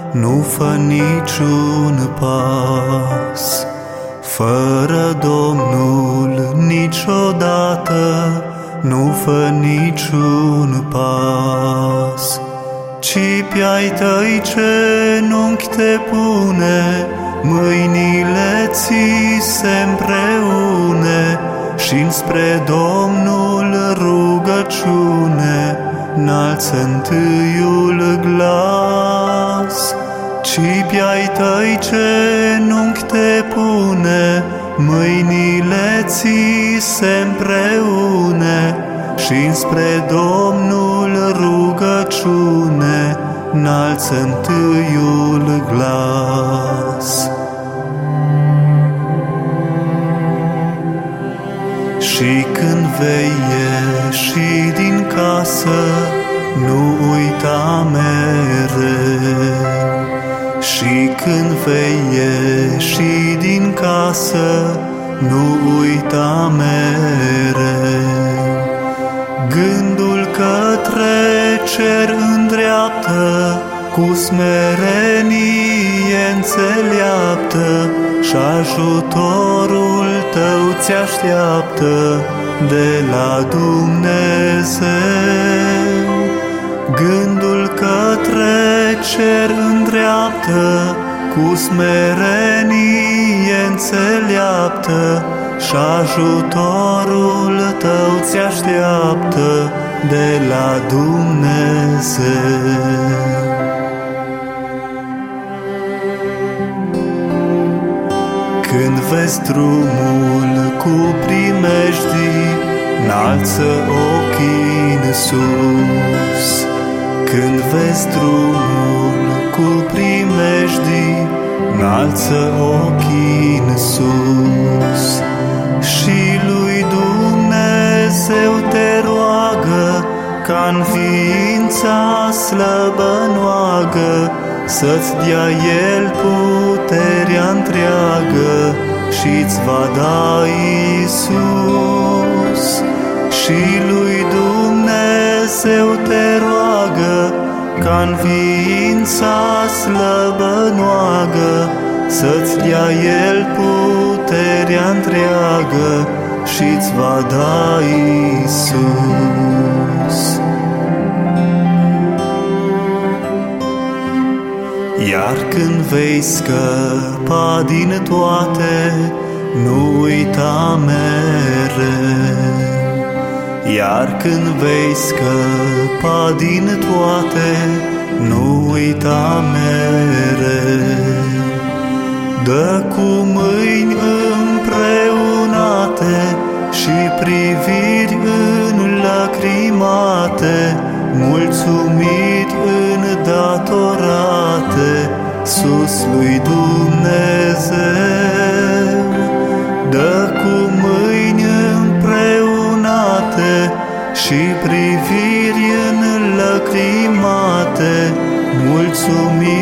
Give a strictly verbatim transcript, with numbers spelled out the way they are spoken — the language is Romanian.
nu fă niciun pas. Fără Domnul niciodată nu fă niciun pas. Ci pe-ai tăi genunchi te pune, mâinile ți se împreune și spre Domnul rugăciune n-alță întâiul glas. Ci pe-ai tăi genunchi te pune, mâinile ți se împreune și spre Domnul rugăciune n-alță întâiul glas. Și când vei ieși din casă, nu uita mereu. Și când vei ieși din casă, nu uita mereu. Gândul către cer îndreaptă, cu smerenie înțeleaptă, și ajutorul tău ți-așteaptă de la Dumnezeu. Gândul către cer îndreaptă, cu smerenie înțeleaptă, și ajutorul tău ți-așteaptă de la Dumnezeu. Când vezi drumul cu primejdii, înalță ochii în sus. Când vezi drumul cu primejdii, înalță ochii în sus. Și lui Dumnezeu te roagă, ca-n ființa slăbănoagă, să-ți dea El puterea întreagă și-ți va da Iisus. Și lui Dumnezeu te roagă, ca-n ființa slăbănoagă, să-ți dea El puterea întreagă și-ți va da Iisus. Iar când vei scăpa din toate, nu uita mereu. Iar când vei scăpa din toate, nu uita mereu. Dă cu mâini împreunate și priviri înlacrimate, mulțumiri îndatorate sus lui Dumnezeu. Dă cu mâini împreunate și priviri înlacrimate, mulțumiri